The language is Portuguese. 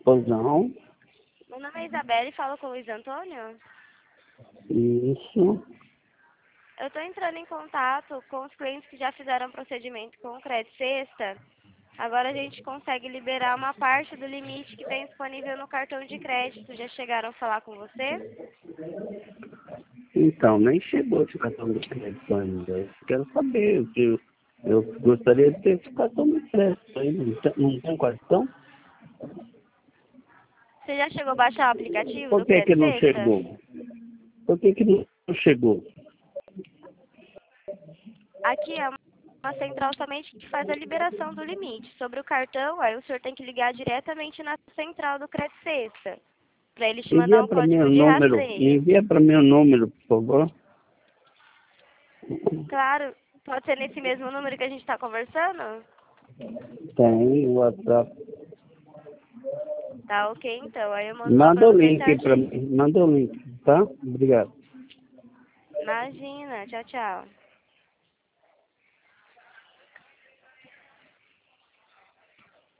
Pois não. Meu nome é Isabela e falo com o Luiz Antônio. Isso. Eu estou entrando em contato com os clientes que já fizeram procedimento com o Crédito Sexta. Agora a gente consegue liberar uma parte do limite que tem disponível no cartão de crédito. Já chegaram a falar com você? Então, nem chegou esse cartão de crédito ainda. Eu quero saber, eu gostaria de ter esse cartão de crédito aí. Não tem cartão? Você já chegou a baixar o aplicativo Por do que que Crédito não Sexta? chegou? Por que que não chegou? Aqui é uma central somente que faz a liberação do limite. Sobre o cartão, aí o senhor tem que ligar diretamente na central do Crédito Sexta, para eles te mandar Envia um para mim o código de número, rastreio. envia para mim o número, por favor. Claro, pode ser nesse mesmo número que a gente está conversando? Tem o WhatsApp. Tá ok, então. Aí eu mando lá para Manda o você link para certinho. mim, manda o link, tá? Obrigado. Imagina. Tchau, tchau.